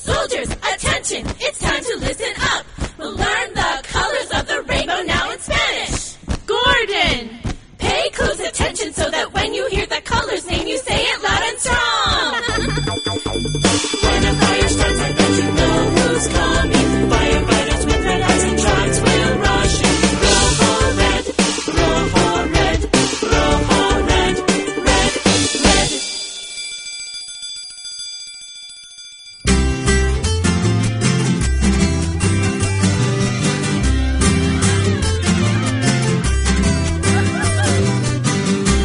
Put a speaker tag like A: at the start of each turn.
A: Soldiers, attention, it's time to listen up. We'll learn the colors of the rainbow now in Spanish.
B: Gordon!
A: Pay close attention